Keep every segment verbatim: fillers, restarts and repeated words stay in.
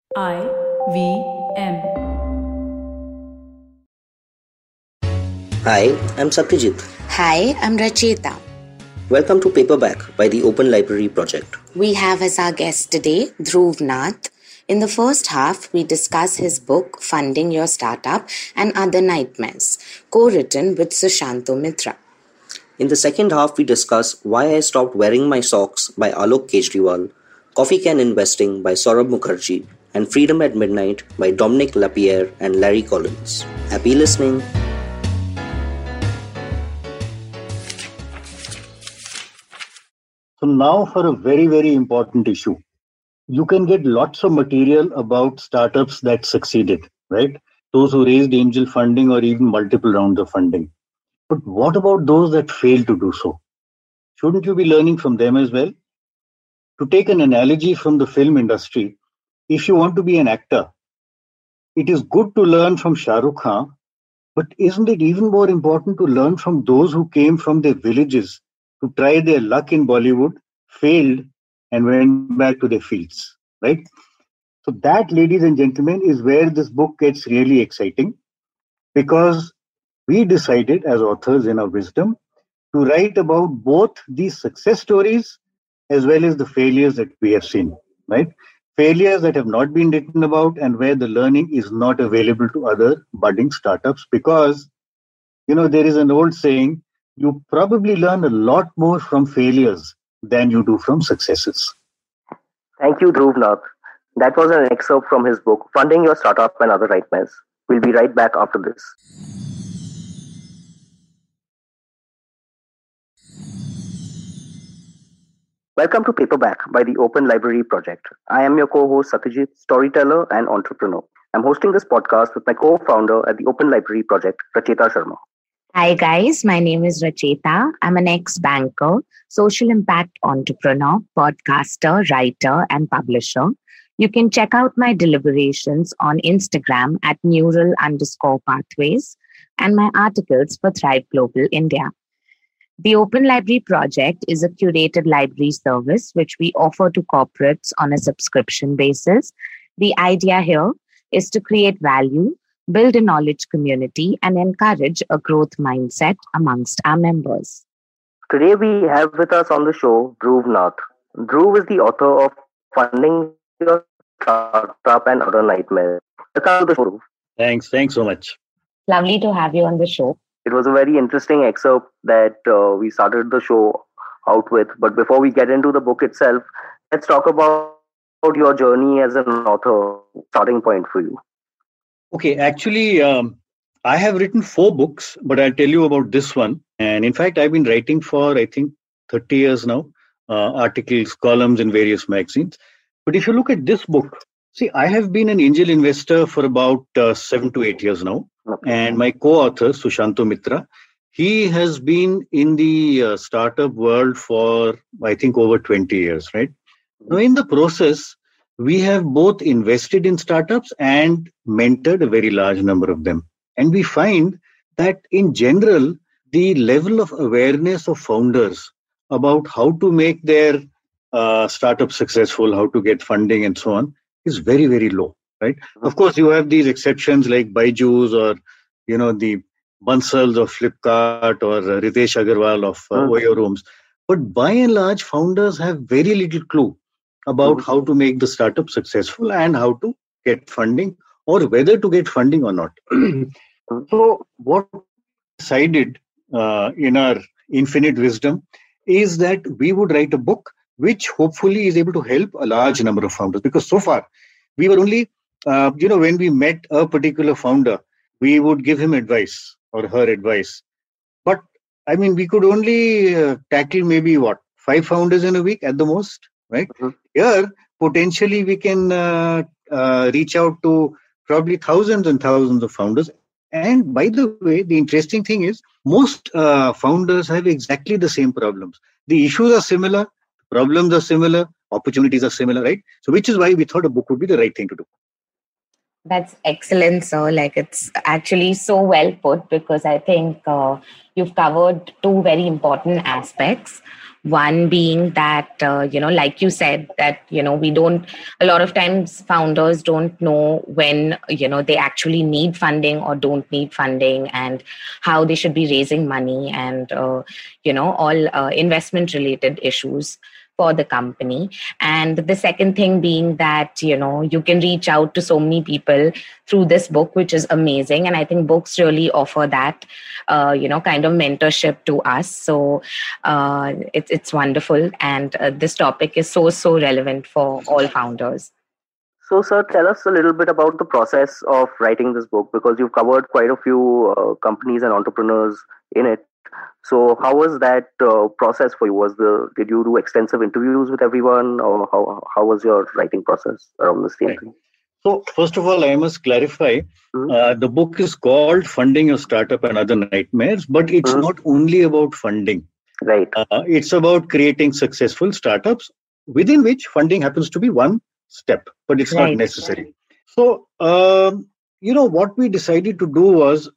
I V M. Hi, I'm Satyajit. Hi, I'm Racheta. Welcome to Paperback by the Open Library Project. We have as our guest today Dhruv Nath. In the first half, we discuss his book Funding Your Startup and Other Nightmares, co-written with Sushanto Mitra. In the second half, we discuss Why I Stopped Wearing My Socks by Alok Kejriwal, Coffee Can Investing by Saurabh Mukherjee, and Freedom at Midnight by Dominic Lapierre and Larry Collins. Happy listening! So now for a very, very important issue. You can get lots of material about startups that succeeded, right? Those who raised angel funding or even multiple rounds of funding. But what about those that failed to do so? Shouldn't you be learning from them as well? To take an analogy from the film industry, if you want to be an actor, it is good to learn from Shah Rukh Khan, but isn't it even more important to learn from those who came from their villages to try their luck in Bollywood, failed, and went back to their fields, right? So that, ladies and gentlemen, is where this book gets really exciting, because we decided as authors in our wisdom to write about both these success stories as well as the failures that we have seen, right? Failures that have not been written about and where the learning is not available to other budding startups, because, you know, there is an old saying, you probably learn a lot more from failures than you do from successes. Thank you, Dhruv Nath. That was an excerpt from his book, Funding Your Startup and Other Nightmares. We'll be right back after this. Welcome to Paperback by the Open Library Project. I am your co-host Satyajit, storyteller and entrepreneur. I'm hosting this podcast with my co-founder at the Open Library Project, Racheta Sharma. Hi guys, my name is Racheta. I'm an ex-banker, social impact entrepreneur, podcaster, writer, and publisher. You can check out my deliberations on Instagram at neural underscore pathways and my articles for Thrive Global India. The Open Library Project is a curated library service which we offer to corporates on a subscription basis. The idea here is to create value, build a knowledge community, and encourage a growth mindset amongst our members. Today we have with us on the show Dhruv Nath. Dhruv is the author of Funding Your Startup and Other Nightmares. Welcome to the show, Dhruv. Thanks. Thanks so much. Lovely to have you on the show. It was a very interesting excerpt that uh, we started the show out with. But before we get into the book itself, let's talk about, about your journey as an author, starting point for you. Okay, actually, um, I have written four books, but I'll tell you about this one. And in fact, I've been writing for, I think, thirty years now, uh, articles, columns in various magazines. But if you look at this book, see, I have been an angel investor for about uh, seven to eight years now. Okay. And my co-author, Sushanto Mitra, he has been in the uh, startup world for, I think, over twenty years, right? Now, in the process, we have both invested in startups and mentored a very large number of them. And we find that in general, the level of awareness of founders about how to make their uh, startup successful, how to get funding and so on, is very, very low, right? Of course, you have these exceptions like Byju's or, you know, the Bansals of Flipkart or uh, Ritesh Agarwal of uh, mm-hmm. Oyo Rooms. But by and large, founders have very little clue about mm-hmm. how to make the startup successful and how to get funding or whether to get funding or not. So what we decided uh, in our infinite wisdom is that we would write a book which hopefully is able to help a large number of founders. Because so far, we were only, uh, you know, when we met a particular founder, we would give him advice or her advice. But I mean, we could only uh, tackle maybe what, five founders in a week at the most, right? Mm-hmm. Here, potentially, we can uh, uh, reach out to probably thousands and thousands of founders. And by the way, the interesting thing is most uh, founders have exactly the same problems. The issues are similar, problems are similar, opportunities are similar, right? So which is why we thought a book would be the right thing to do. That's excellent, sir. Like, it's actually so well put, because I think uh, you've covered two very important aspects. One being that, uh, you know, like you said, that, you know, we don't, a lot of times founders don't know when, you know, they actually need funding or don't need funding, and how they should be raising money, and, uh, you know, all uh, investment related issues for the company. And the second thing being that, you know, you can reach out to so many people through this book, which is amazing. And I think books really offer that, uh, you know, kind of mentorship to us. So uh, it, it's wonderful. And uh, this topic is so, so relevant for all founders. So, sir, tell us a little bit about the process of writing this book, because you've covered quite a few uh, companies and entrepreneurs in it. So, how was that uh, process for you? Was the did you do extensive interviews with everyone, or how how was your writing process around the same Right. thing? So, first of all, I must clarify, Mhm. uh, the book is called Funding Your Startup and Other Nightmares, but it's Mhm. not only about funding. Right. Uh, it's about creating successful startups, within which funding happens to be one step, but it's Right. not necessary. So, um, you know, what we decided to do was,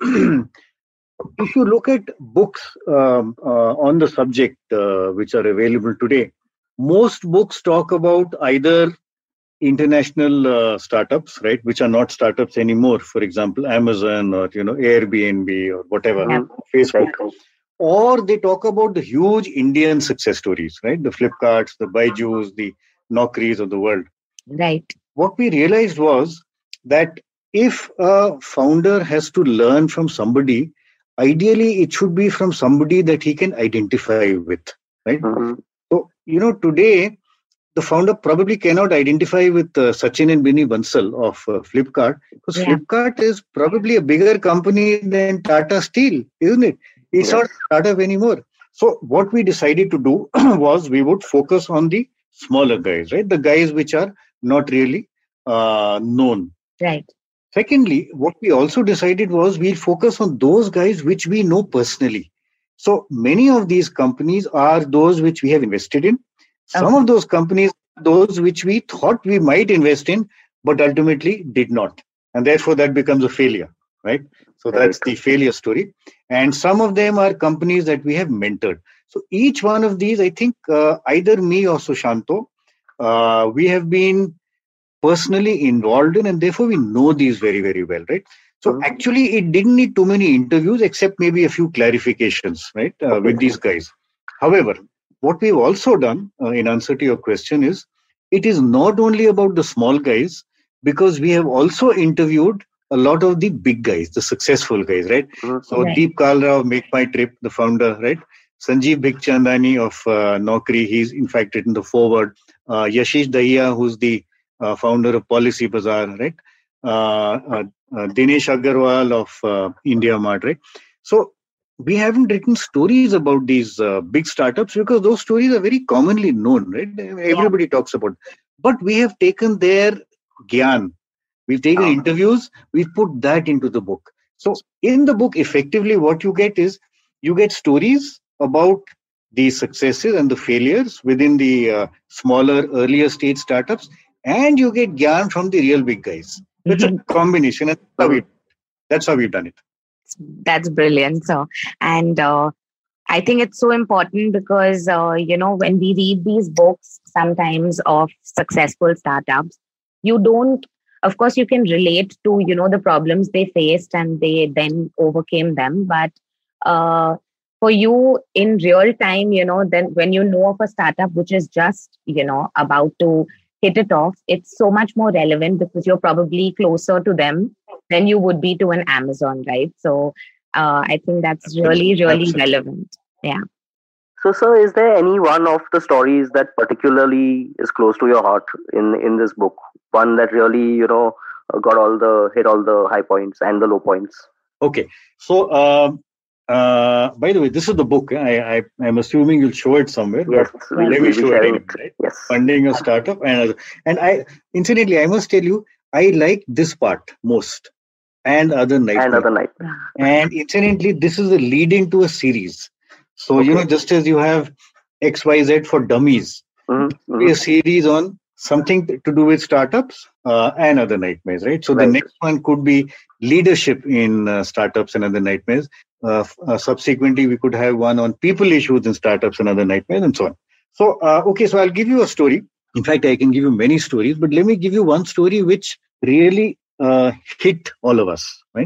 if you look at books um, uh, on the subject uh, which are available today, most books talk about either international uh, startups, right, which are not startups anymore. For example, Amazon, or you know, Airbnb, or whatever, Yeah. Facebook, Right. or they talk about the huge Indian success stories, right, the Flipkarts, the Byju's, the Naukris of the world. Right. What we realized was that if a founder has to learn from somebody, ideally it should be from somebody that he can identify with, right? Mhm. So, you know, today the founder probably cannot identify with uh, Sachin and Binny Bansal of uh, Flipkart, because Yeah. Flipkart is probably a bigger company than Tata Steel, isn't it? It's Yes. not a startup anymore. So what we decided to do was we would focus on the smaller guys, right? The guys which are not really uh, known. Right. Secondly, what we also decided was we'll focus on those guys which we know personally. So many of these companies are those which we have invested in. Some Okay. of those companies, those which we thought we might invest in, but ultimately did not. And therefore that becomes a failure, right? So Right. that's the failure story. And some of them are companies that we have mentored. So each one of these, I think uh, either me or Sushanto, uh, we have been personally involved in, and therefore we know these very, very well, right? So Mhm. actually, it didn't need too many interviews, except maybe a few clarifications, right, uh, with these guys. However, what we've also done, uh, in answer to your question, is it is not only about the small guys, because we have also interviewed a lot of the big guys, the successful guys, right? Mhm. So Right. Deep Kalra, Make My Trip, the founder, right? Sanjeev Bikhchandani of uh, Naukri, he's in fact written the forward. Uh, Yashish Dahiya, who's the uh, founder of Policy Bazaar, right? Uh, uh, uh, Dinesh Agarwal of uh, India Mart, right? So we haven't written stories about these uh, big startups because those stories are very commonly known, right? Everybody talks about. But we have taken their gyan. We've taken Ah. interviews. We've put that into the book. So in the book, effectively, what you get is you get stories about the successes and the failures within the uh, smaller, earlier stage startups, and you get gyan from the real big guys. It's a combination, and that's how, we, that's how we've done it. That's brilliant, sir. And uh, I think it's so important because, uh, you know, when we read these books sometimes of successful startups, you don't, of course, you can relate to, you know, the problems they faced and they then overcame them. But uh, for you in real time, you know, then when you know of a startup which is just, you know, about to hit it off, it's so much more relevant because you're probably closer to them than you would be to an Amazon, right? So uh, I think that's Absolutely. really, really Absolutely. relevant. Yeah. So, sir, is there any one of the stories that particularly is close to your heart in in this book? One that really, you know, got all the hit all the high points and the low points. Okay. So, um, uh, by the way, this is the book. I, I, I'm assuming you'll show it somewhere. Yes, but we'll, let me we'll be show it sharing anyway, it. right? Yes. Funding a startup. And, and I, incidentally, I must tell you, I like this part most, and other nightmares. And other night. And incidentally, this is a lead into a series. So, you Okay. know, just as you have X Y Z for dummies, Mm-hmm. be a series on something to do with startups uh, and other nightmares, right? So the Right. next one could be leadership in uh, startups and other nightmares. Uh, uh, subsequently, we could have one on people issues in startups and other nightmares and so on. So, uh, okay, so I'll give you a story. In fact, I can give you many stories, but let me give you one story which really uh, hit all of us, right?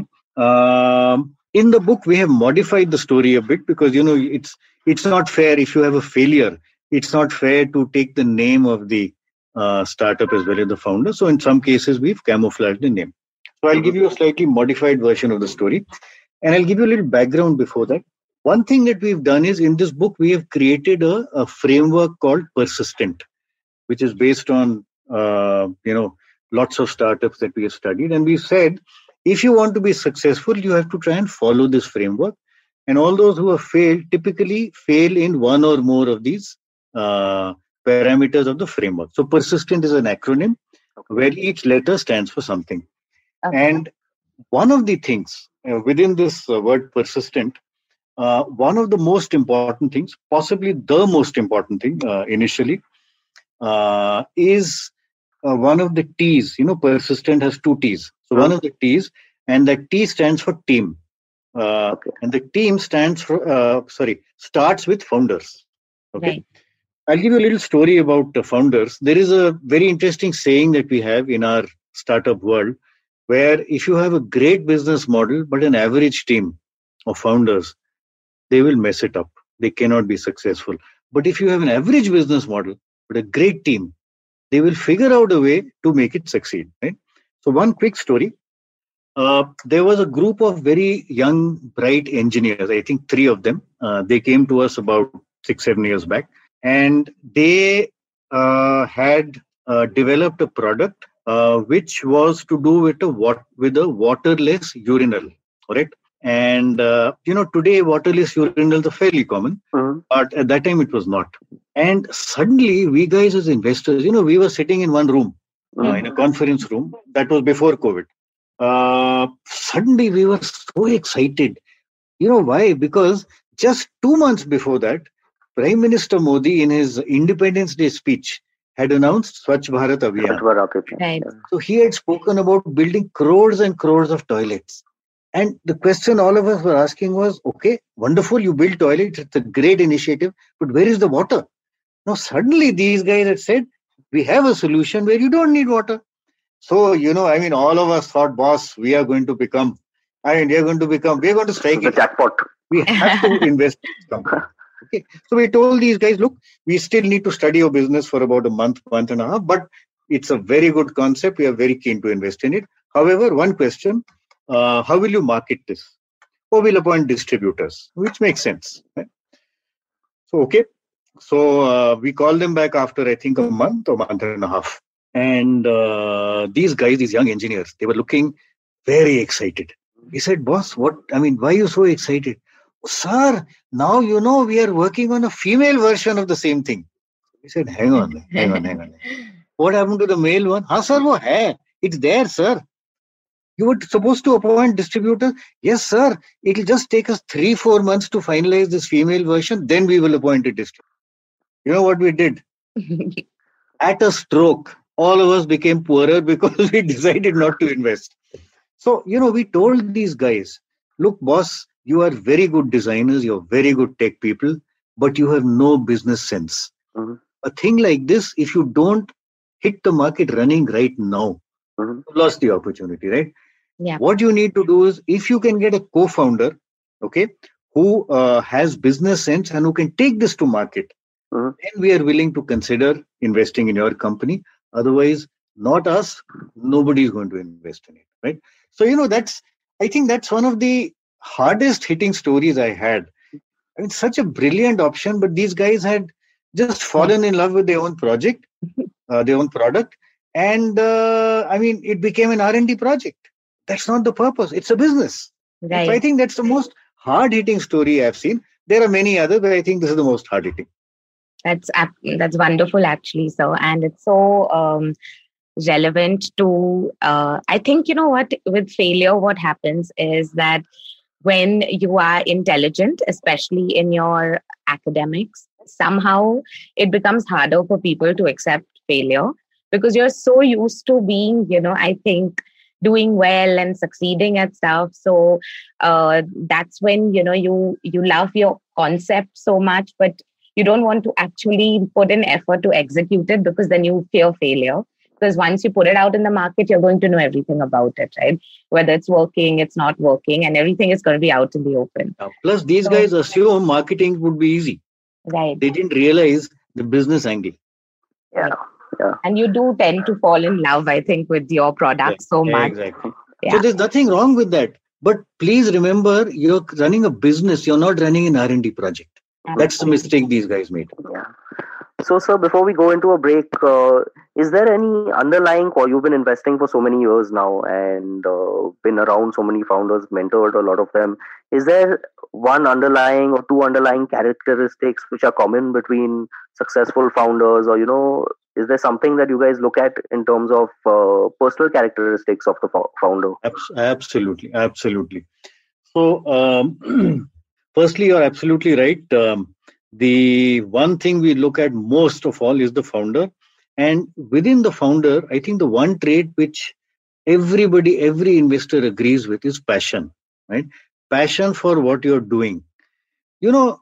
Um, in the book, we have modified the story a bit because, you know, it's it's not fair if you have a failure. It's not fair to take the name of the uh, startup as well as the founder. So in some cases, we've camouflaged the name. So I'll give you a slightly modified version of the story. And I'll give you a little background before that. One thing that we've done is in this book, we have created a, a framework called Persistent, which is based on, uh, you know, lots of startups that we have studied. And we said, if you want to be successful, you have to try and follow this framework. And all those who have failed typically fail in one or more of these uh, parameters of the framework. So Persistent is an acronym where each letter stands for something. Okay. And one of the things uh, within this uh, word persistent, uh, one of the most important things, possibly the most important thing uh, initially, uh, is uh, one of the T's. You know, persistent has two T's. So one of the T's, and that T stands for team. Uh, okay. And the team stands for, uh, sorry, starts with founders. Okay. Right. I'll give you a little story about the founders. There is a very interesting saying that we have in our startup world, where if you have a great business model, but an average team of founders, they will mess it up. They cannot be successful. But if you have an average business model, but a great team, they will figure out a way to make it succeed. Right? So one quick story. Uh, there was a group of very young, bright engineers, I think three of them. Uh, they came to us about six, seven years back. And they uh, had uh, developed a product uh, which was to do with a, wat- with a waterless urinal. Correct? And, uh, you know, today waterless urinals are fairly common. Mm-hmm. But at that time it was not. And suddenly we guys as investors, you know, we were sitting in one room, mm-hmm. uh, in a conference room. That was before COVID. Uh, suddenly we were so excited. You know why? Because just two months before that, Prime Minister Modi in his Independence Day speech had announced Swachh Bharat Abhiyan. Right. So he had spoken about building crores and crores of toilets. And the question all of us were asking was, okay, wonderful, you build toilets, it's a great initiative, but where is the water? Now suddenly these guys had said, we have a solution where you don't need water. So, you know, I mean, all of us thought, boss, we are going to become, I mean, we are going to become, we are going to strike the it. jackpot. We have to invest in this company. Okay. So we told these guys, look, we still need to study your business for about a month, month and a half, but it's a very good concept. We are very keen to invest in it. However, one question, uh, how will you market this? Or we'll appoint distributors, which makes sense. Right? So, okay. So uh, we called them back after, I think, a month or month and a half. And uh, these guys, these young engineers, they were looking very excited. He said, boss, what, I mean, why are you so excited? Sir, now you know we are working on a female version of the same thing. He said, hang on, hang on, hang on. What happened to the male one? Ha, sir, wo hai. It's there, sir. You were supposed to appoint distributors. Yes, sir. It'll just take us three, four months to finalize this female version. Then we will appoint a distributor. You know what we did? At a stroke, all of us became poorer because we decided not to invest. So, you know, we told these guys, look, boss, you are very good designers, you're very good tech people, but you have no business sense. Mm-hmm. A thing like this, if you don't hit the market running right now, mm-hmm. you lost the opportunity, right? Yeah. What you need to do is, if you can get a co-founder, okay, who uh, has business sense and who can take this to market, mm-hmm. then we are willing to consider investing in your company. Otherwise, not us, nobody is going to invest in it, right? So, you know, that's, I think that's one of the hardest hitting stories I had. I mean, such a brilliant option, but these guys had just fallen in love with their own project, uh, their own product. And uh, I mean, it became an R and D project. That's not the purpose. It's a business. Right. So I think that's the most hard hitting story I've seen. There are many others, but I think this is the most hard hitting. That's, that's wonderful, actually. So, and it's so um, relevant to, uh, I think, you know what, with failure, what happens is that when you are intelligent, especially in your academics, somehow it becomes harder for people to accept failure because you're so used to being, you know, I think doing well and succeeding at stuff. So uh, that's when, you know, you you love your concept so much, but you don't want to actually put in effort to execute it, because then you fear failure. Because once you put it out in the market, you're going to know everything about it, right? Whether it's working, it's not working, and everything is going to be out in the open. Uh, Plus, these So- guys assume marketing would be easy. Right. They didn't realize the business angle. Yeah. Yeah. And you do tend to fall in love, I think, with your product so Yeah, much. exactly. Yeah. So there's nothing wrong with that. But please remember, you're running a business. You're not running an R and D project. That's the Absolutely. mistake these guys made. Yeah. So, sir, before we go into a break, uh, is there any underlying, or you've been investing for so many years now and uh, been around so many founders, mentored a lot of them. Is there one underlying or two underlying characteristics which are common between successful founders, or, you know, is there something that you guys look at in terms of uh, personal characteristics of the fo- founder? Abs- Absolutely. Absolutely. So, um, firstly, you're absolutely right. Um, the one thing we look at most of all is the founder. And within the founder, I think the one trait which everybody, every investor agrees with is passion, right? Passion for what you're doing. You know,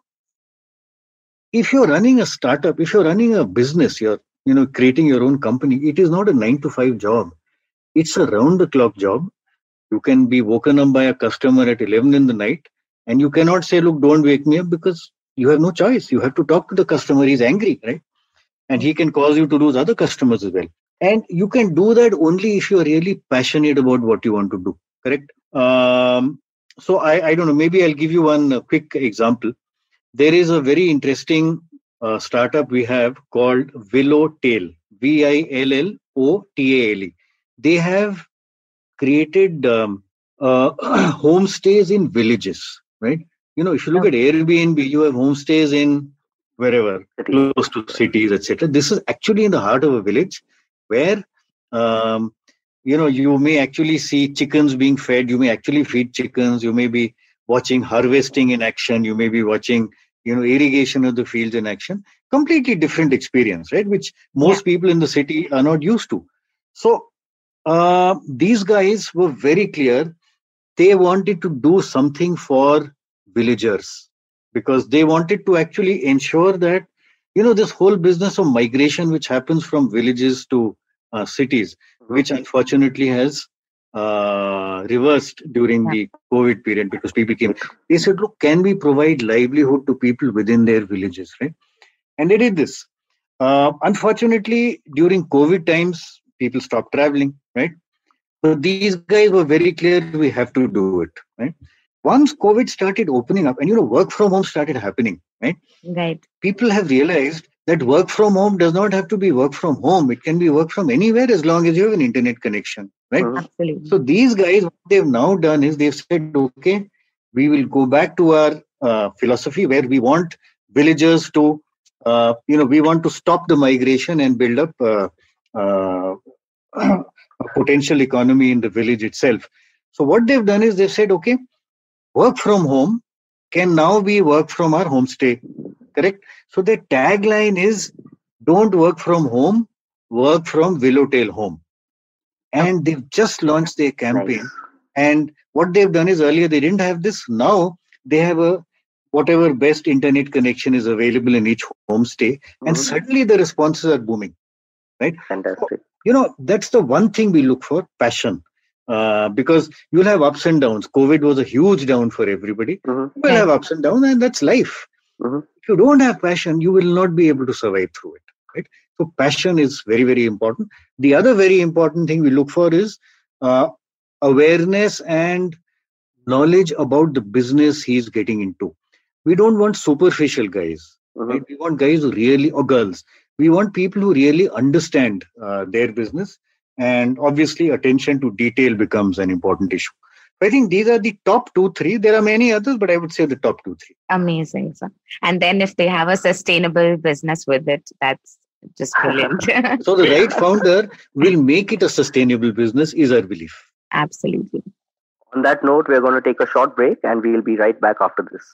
if you're running a startup, if you're running a business, you're, you know, creating your own company, it is not a nine to five job. It's a round the clock job. You can be woken up by a customer at eleven in the night, and you cannot say, look, don't wake me up, because you have no choice. You have to talk to the customer. He's angry, right? And he can cause you to lose other customers as well. And you can do that only if you're really passionate about what you want to do, correct? Um, so I, I don't know, maybe I'll give you one uh, quick example. There is a very interesting uh, startup we have called Villotail, V I L L O T A L E. They have created um, uh, homestays in villages, right? You know, if you look at Airbnb, you have homestays in wherever, City. close to cities, et cetera. This is actually in the heart of a village where, um, you know, you may actually see chickens being fed. You may actually feed chickens. You may be watching harvesting in action. You may be watching, you know, irrigation of the fields in action. Completely different experience, right? Which most people in the city are not used to. So uh, these guys were very clear. They wanted to do something for villagers because they wanted to actually ensure that, you know, this whole business of migration which happens from villages to uh, cities, which unfortunately has uh, reversed during the COVID period because people came. They said, look, can we provide livelihood to people within their villages, right? And they did this. Uh, unfortunately, during COVID times, people stopped traveling, right? But these guys were very clear, we have to do it, right? Once COVID started opening up and, you know, work from home started happening, right? Right. People have realized that work from home does not have to be work from home. It can be work from anywhere as long as you have an internet connection, right? Absolutely. So these guys, what they've now done is they've said, okay, we will go back to our uh, philosophy where we want villagers to, uh, you know, we want to stop the migration and build up uh, uh, a potential economy in the village itself. So what they've done is they've said, okay, work from home can now be work from our homestay, correct? So their tagline is, don't work from home, work from Villotail home. And they've just launched their campaign. Nice. And what they've done is earlier they didn't have this. Now they have a whatever best internet connection is available in each homestay. And Mhm. suddenly the responses are booming, right? Fantastic. You know, that's the one thing we look for, passion. Uh, because you'll have ups and downs. COVID was a huge down for everybody. Mhm. You will have ups and downs, and that's life. Mhm. If you don't have passion, you will not be able to survive through it, right? So passion is very, very important. The other very important thing we look for is uh, awareness and knowledge about the business he's getting into. We don't want superficial guys, Mhm. right? We want guys who really, or girls, we want people who really understand uh, their business, and obviously attention to detail becomes an important issue. I think these are the top two, three. There are many others, but I would say the top two, three. Amazing. Sir. And then if they have a sustainable business with it, that's just brilliant. So the right founder will make it a sustainable business, is our belief. Absolutely. On that note, we're going to take a short break and we'll be right back after this.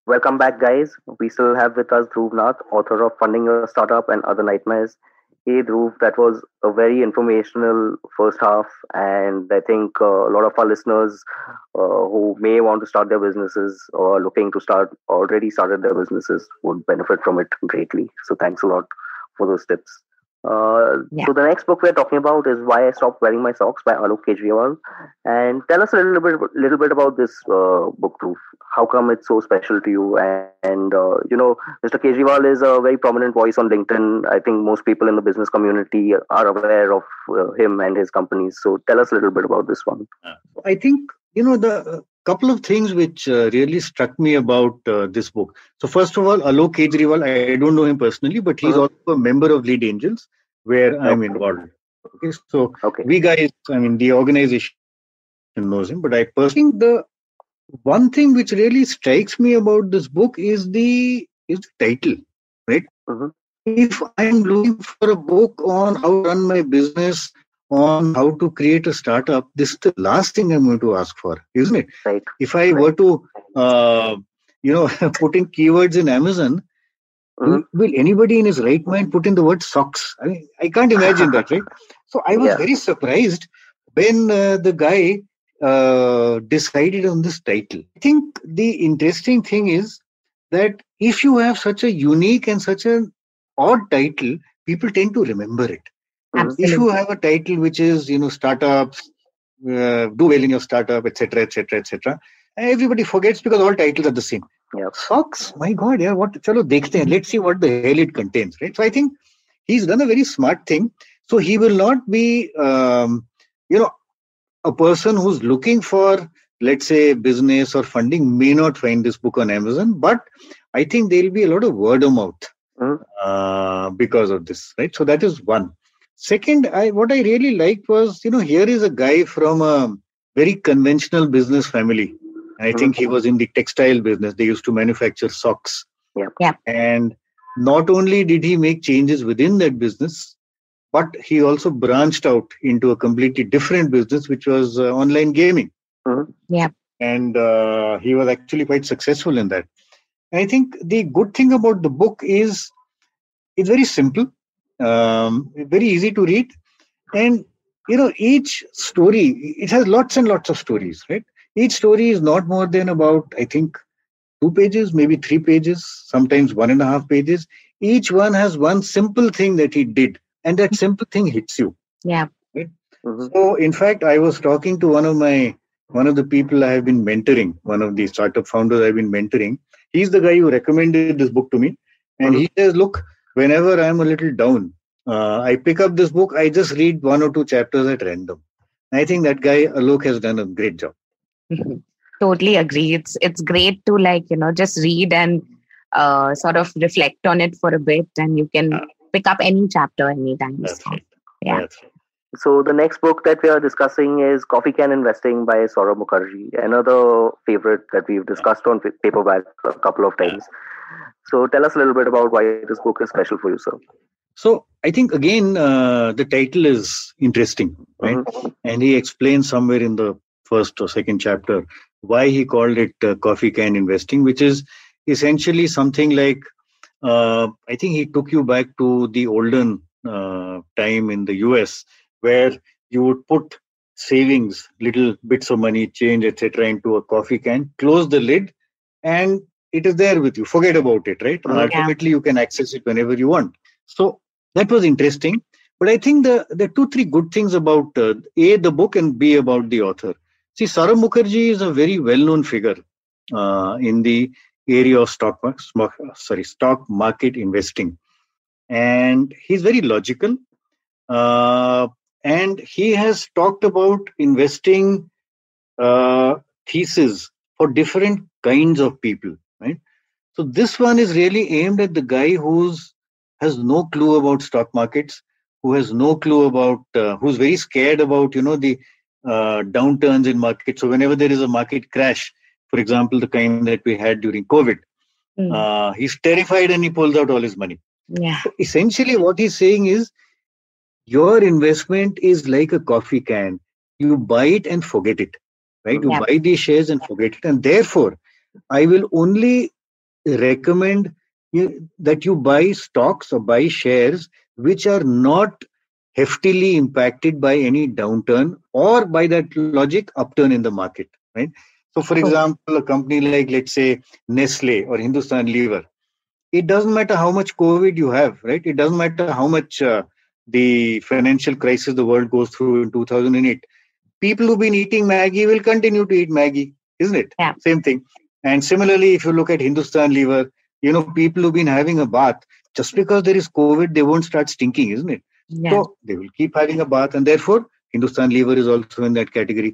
Welcome back, guys. We still have with us Dhruv Nath, author of Funding Your Startup and Other Nightmares. Hey, Dhruv, that was a very informational first half, and I think uh, a lot of our listeners uh, who may want to start their businesses or looking to start, already started their businesses, would benefit from it greatly. So, thanks a lot for those tips. Uh, Yeah. So the next book we're talking about is Why I Stopped Wearing My Socks by Alok Kejriwal. And tell us a little bit, little bit about this uh, book, Dhruv. How come it's so special to you? And, and uh, you know, Mister Kejriwal is a very prominent voice on LinkedIn. I think most people in the business community are aware of uh, him and his companies. So tell us a little bit about this one. I think, you know, the uh, couple of things which uh, really struck me about uh, this book. So first of all, Alok Kejriwal, I don't know him personally, but he's Mhm. also a member of Lead Angels, where I'm Okay. involved. Okay, so Okay. we guys, I mean, the organization knows him, but I personally think the one thing which really strikes me about this book is the is the title, right? Mhm. If I'm looking for a book on how to run my business, on how to create a startup, this is the last thing I'm going to ask for, isn't it? Right. If I were to, uh, you know, put in keywords in Amazon, Mhm. will, will anybody in his right mind put in the word socks? I mean, I can't imagine that, right? So I was Yeah. very surprised when uh, the guy uh, decided on this title. I think the interesting thing is that if you have such a unique and such an odd title, people tend to remember it. Mhm. If you Absolutely. have a title which is, you know, startups, uh, do well in your startup, et cetera, et cetera, et cetera, everybody forgets because all titles are the same. Yeah. Socks, my God, yeah, what? Chalo, dekhte hain. Let's see what the hell it contains, right? So I think he's done a very smart thing. So he will not be, um, you know, a person who's looking for, let's say, business or funding may not find this book on Amazon, but I think there'll be a lot of word of mouth Mhm. uh, because of this, right? So that is one. Second, I what I really liked was, you know, here is a guy from a very conventional business family. I think he was in the textile business. They used to manufacture socks. Yeah. Yeah. And not only did he make changes within that business, but he also branched out into a completely different business, which was uh, online gaming. Mhm. Yeah. And uh, he was actually quite successful in that. And I think the good thing about the book is it's very simple, um, very easy to read, and you know each story it has lots and lots of stories, right? Each story is not more than about I think two pages, maybe three pages, sometimes one and a half pages. Each one has one simple thing that he did, and that simple thing hits you. Yeah. Right? Mhm. So, in fact, I was talking to one of my one of the people I have been mentoring, one of the startup founders I've been mentoring. He's the guy who recommended this book to me, and he says, "Look, whenever I'm a little down, uh, I pick up this book. I just read one or two chapters at random." I think that guy Alok has done a great job. Mhm. Totally agree. It's it's great to like, you know, just read and uh, sort of reflect on it for a bit, and you can Ah, pick up any chapter anytime. That's So, right. yeah. That's right. So the next book that we are discussing is Coffee Can Investing by Saurabh Mukherjee, another favorite that we've discussed on pa- paperback a couple of times. So tell us a little bit about why this book is special for you, sir. So I think again uh, the title is interesting, right? Mhm. And he explains somewhere in the first or second chapter why he called it uh, coffee can investing, which is essentially something like uh, I think he took you back to the olden uh, time in the U S where you would put savings, little bits of money, change, et cetera, into a coffee can, close the lid, and it is there with you. Forget about it, right? Mhm. Yeah. Ultimately, you can access it whenever you want. So that was interesting. But I think the the two three good things about uh, a the book and b about the author. See, Saurabh Mukherjee is a very well known figure uh, in the area of stock mar- smock- sorry stock market investing, and he's very logical. Uh, and he has talked about investing uh, thesis for different kinds of people, right? So this one is really aimed at the guy who's has no clue about stock markets, who has no clue about, uh, who's very scared about, you know, the uh, downturns in markets. So whenever there is a market crash, for example, the kind that we had during COVID, Mm. uh, he's terrified and he pulls out all his money. Yeah. So essentially, what he's saying is, your investment is like a coffee can. You buy it and forget it, right? You Yeah. buy these shares and forget it, and therefore, I will only recommend you, that you buy stocks or buy shares which are not heftily impacted by any downturn or by that logic upturn in the market, right? So, for example, a company like, let's say, Nestle or Hindustan Lever, it doesn't matter how much COVID you have, right? It doesn't matter how much uh, the financial crisis the world goes through in two thousand eight. People who've been eating Maggie will continue to eat Maggie, isn't it? Yeah. Same thing. And similarly, if you look at Hindustan Lever, you know, people who've been having a bath, just because there is COVID, they won't start stinking, isn't it? Yeah. So they will keep having a bath, and therefore Hindustan Lever is also in that category.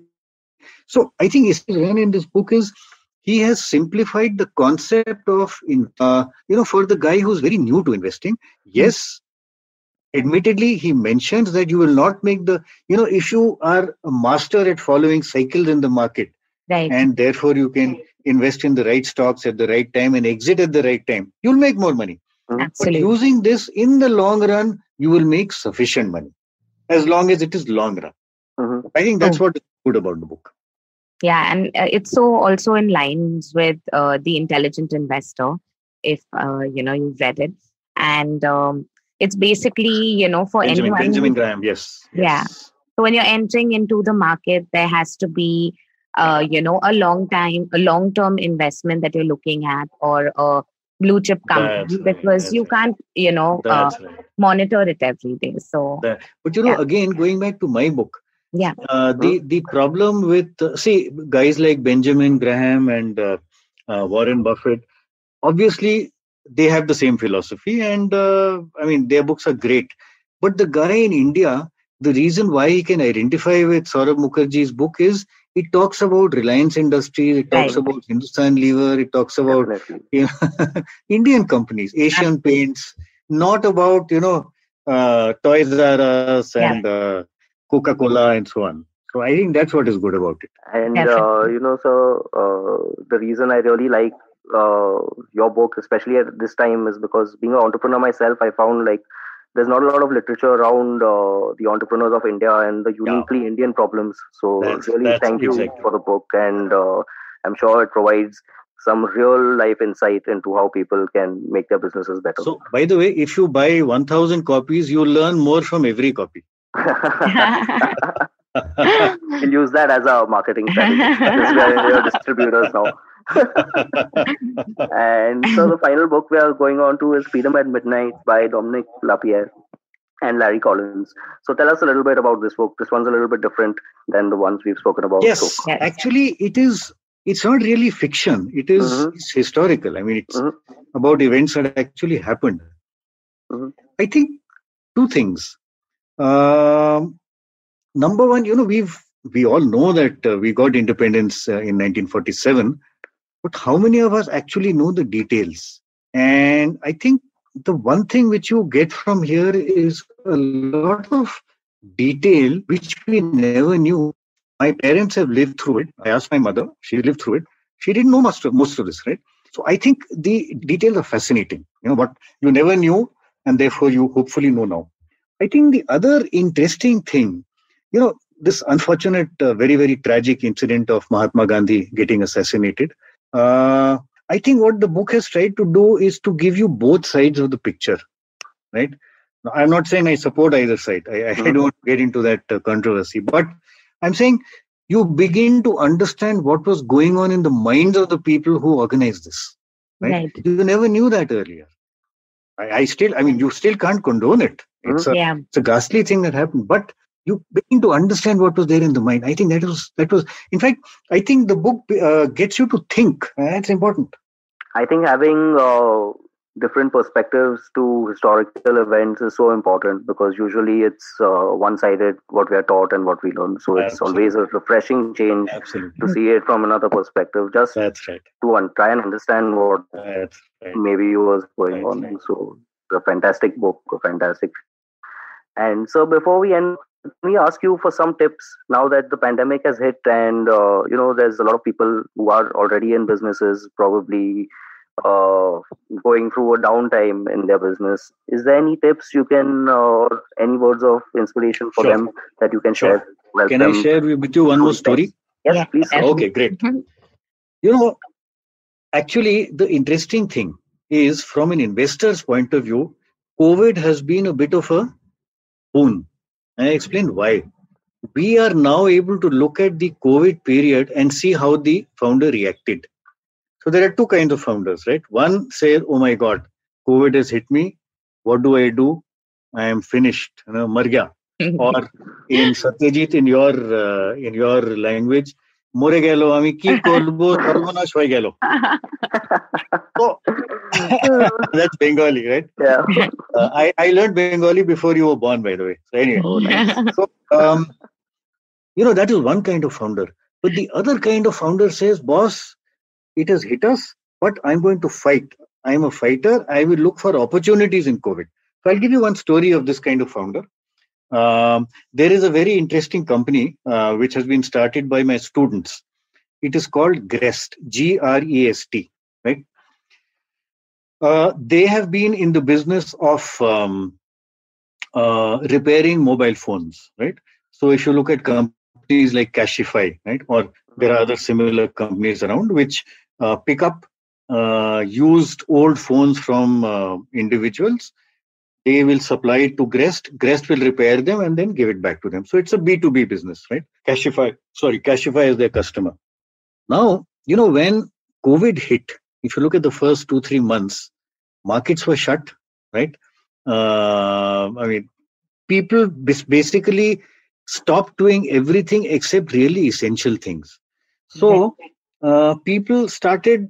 So I think Isran in this book is he has simplified the concept of, in, uh, you know, for the guy who's very new to investing. Yes, admittedly, he mentions that you will not make the, you know, if you are a master at following cycles in the market, Right. and therefore you can invest in the right stocks at the right time and exit at the right time, you'll make more money. Absolutely. But using this in the long run, you will make sufficient money as long as it is long run. Mm-hmm. I think that's Oh. what is good about the book. Yeah, and uh, it's so also in lines with uh, The Intelligent Investor, if uh, you know you've read it, and um, it's basically, you know, for Benjamin, anyone. Benjamin Graham, yes. Yeah. yes. So when you're entering into the market, there has to be, uh, you know, a long time, a long-term investment that you're looking at, or a blue chip company, That's right, because that's you right. can't, you know, uh, That's right. monitor it every day. So That, but you know, Yeah. again, going back to my book, yeah, uh, the the problem with uh, see guys like Benjamin Graham and uh, uh, Warren Buffett, obviously they have the same philosophy, and uh, I mean their books are great. But the guy in India, the reason why he can identify with Saurabh Mukherjee's book is it talks about Reliance Industries, it talks Right. about Hindustan Lever, it talks about Definitely. you know, Indian companies, Asian Paints, not about you know uh, Toys R Us Yeah. and uh, Coca-Cola and so on. So I think that's what is good about it. And uh, Definitely. you know, so uh, the reason I really like uh, your book, especially at this time, is because being an entrepreneur myself, I found like there's not a lot of literature around uh, the entrepreneurs of India and the uniquely Indian problems. So That's- really, that's thank you exactly. for the book, and uh, I'm sure it provides some real life insight into how people can make their businesses better. So by the way, if you buy one thousand copies, you learn more from every copy. We'll use that as a marketing strategy. Because we are your distributors now. And so the final book we are going on to is Freedom at Midnight by Dominic Lapierre and Larry Collins. So tell us a little bit about this book. This one's a little bit different than the ones we've spoken about. Yes, So, Yes. actually, it is. It's not really fiction. It is Mhm. it's historical. I mean, it's Mhm. about events that actually happened. Mhm. I think two things. Um, number one, you know, we've we all know that uh, we got independence uh, in nineteen forty-seven, but how many of us actually know the details? And I think the one thing which you get from here is a lot of detail which we never knew. My parents have lived through it. I asked my mother; she lived through it. She didn't know most of, most of this, right? So I think the details are fascinating. You know, what you never knew, and therefore you hopefully know now. I think the other interesting thing, you know, this unfortunate, uh, very, very tragic incident of Mahatma Gandhi getting assassinated. Uh, I think what the book has tried to do is to give you both sides of the picture, right? Now, I'm not saying I support either side. I, I Mhm. don't get into that uh, controversy, but I'm saying you begin to understand what was going on in the minds of the people who organized this, right? Right. You never knew that earlier. I, I still, I mean, you still can't condone it. It's a, Yeah. it's a ghastly thing that happened, but you begin to understand what was there in the mind. I think that was, that was, in fact, I think the book uh, gets you to think. That's important. I think having uh, different perspectives to historical events is so important, because usually it's uh, one-sided what we are taught and what we learn. So it's Absolutely. always a refreshing change Absolutely. to see it from another perspective, just That's right. to un- try and understand what That's right. maybe was going That's on. right. So it's a fantastic book, a fantastic. And so before we end, let me ask you for some tips now that the pandemic has hit, and uh, you know there's a lot of people who are already in businesses, probably uh, going through a downtime in their business. Is there any tips you can, uh, or any words of inspiration for Sure. them that you can Sure. share? to help Can I them share with you one through more these story? times? Yes, Yeah, please. sir. definitely. Okay, great. You know, actually, the interesting thing is from an investor's point of view, COVID has been a bit of a boon. And I explain why. We are now able to look at the COVID period and see how the founder reacted. So there are two kinds of founders, right? One says, oh my God, COVID has hit me. What do I do? I am finished. You know, mar gaya. Or in Satyajit, in your uh, in your language, more gelo, ami ki korbo, sarvanash hoy gelo. So that's Bengali, right? Yeah. Uh, I, I learned Bengali before you were born, by the way. So anyway, Oh, nice. so um, you know, that is one kind of founder. But the other kind of founder says, boss, it has hit us, but I'm going to fight. I'm a fighter. I will look for opportunities in COVID. So I'll give you one story of this kind of founder. Um, there is a very interesting company uh, which has been started by my students. It is called Grest, G R E S T, right? Uh, they have been in the business of um, uh, repairing mobile phones, right? So if you look at companies like Cashify, right? Or there are other similar companies around which uh, pick up uh, used old phones from uh, individuals. They will supply it to Grest. Grest will repair them and then give it back to them. So it's a B two B business, right? Cashify, sorry, Cashify is their customer. Now, you know, when COVID hit, if you look at the first two, three months, markets were shut, right? Uh, I mean, people basically stopped doing everything except really essential things. So uh, people started,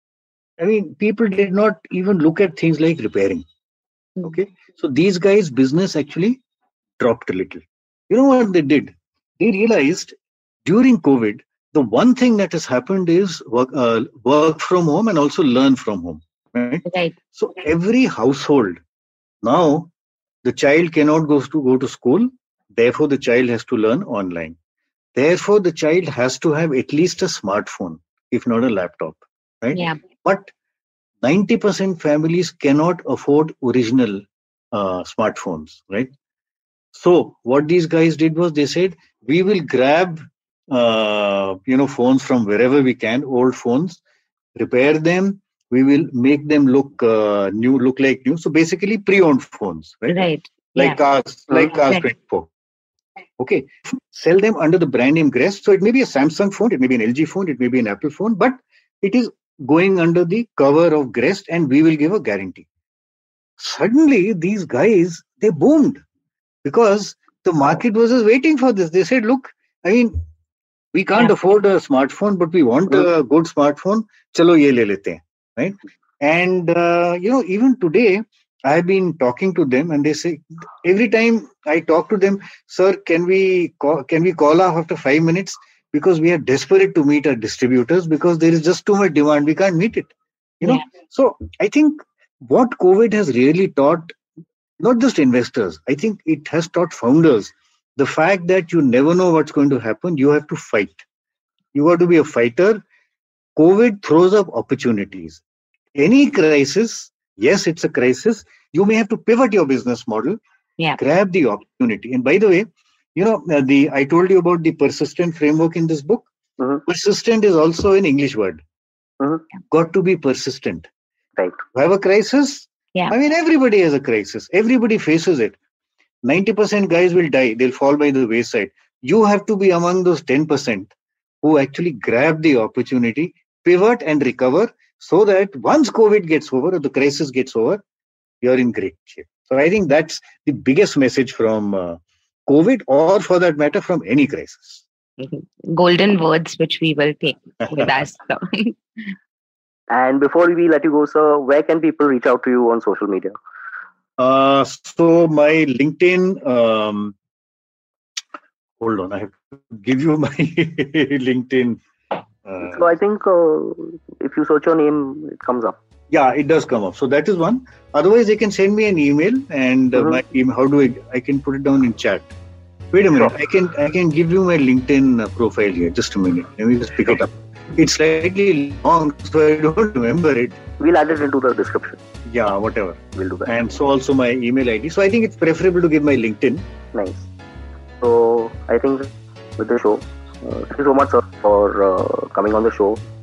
I mean, people did not even look at things like repairing. Okay. So these guys' business actually dropped a little. You know what they did? They realized during COVID, the one thing that has happened is work, uh, work from home and also learn from home. Right? Right. So every household now, the child cannot go to go to school. Therefore, the child has to learn online. Therefore, the child has to have at least a smartphone, if not a laptop. Right? Yeah. But ninety percent families cannot afford original uh, smartphones. Right? So what these guys did was they said, we will grab uh, you know phones from wherever we can, old phones, repair them. We will make them look uh, new, look like new. So basically, pre-owned phones, right? Right. Like Yeah. cars, like cars Right. twenty-four. Okay, sell them under the brand name Grest. So it may be a Samsung phone, it may be an L G phone, it may be an Apple phone, but it is going under the cover of Grest, and we will give a guarantee. Suddenly, these guys, they boomed because the market was just waiting for this. They said, look, I mean, we can't Yeah. afford a smartphone, but we want a good smartphone. Chalo ye le lete hain, right? And, uh, you know, even today, I've been talking to them and they say, every time I talk to them, sir, can we call, can we call off after five minutes? Because we are desperate to meet our distributors because there is just too much demand. We can't meet it. You know, Yeah. so I think what COVID has really taught, not just investors, I think it has taught founders the fact that you never know what's going to happen. You have to fight. You got to be a fighter. COVID throws up opportunities. Any crisis, yes, it's a crisis. You may have to pivot your business model, Yeah. grab the opportunity. And by the way, you know, uh, the I told you about the persistent framework in this book. Mhm. Persistent is also an English word. Mhm. Got to be persistent. Right. You have a crisis? Yeah. I mean, everybody has a crisis. Everybody faces it. ninety percent guys will die. They'll fall by the wayside. You have to be among those ten percent who actually grab the opportunity, pivot and recover so that once COVID gets over or the crisis gets over, you're in great shape. So I think that's the biggest message from uh, COVID, or for that matter, from any crisis. Golden words which we will take with us. So. And before we let you go, sir, where can people reach out to you on social media? Uh, so my LinkedIn, um, hold on, I have to give you my LinkedIn. Uh, So I think uh, if you search your name, it comes up. yeah, it does come up. So that is one. Otherwise, they can send me an email, and uh, Mhm. my email. How do I? I can put it down in chat. Wait a minute. Sure. I can I can give you my LinkedIn uh, profile here. Just a minute. Let me just pick it up. It's slightly long, so I don't remember it. We'll add it into the description. Yeah, whatever. We'll do that. And so also my email I D. So I think it's preferable to give my LinkedIn. Nice. So I think with the show, uh, thank you so much, sir, for uh, coming on the show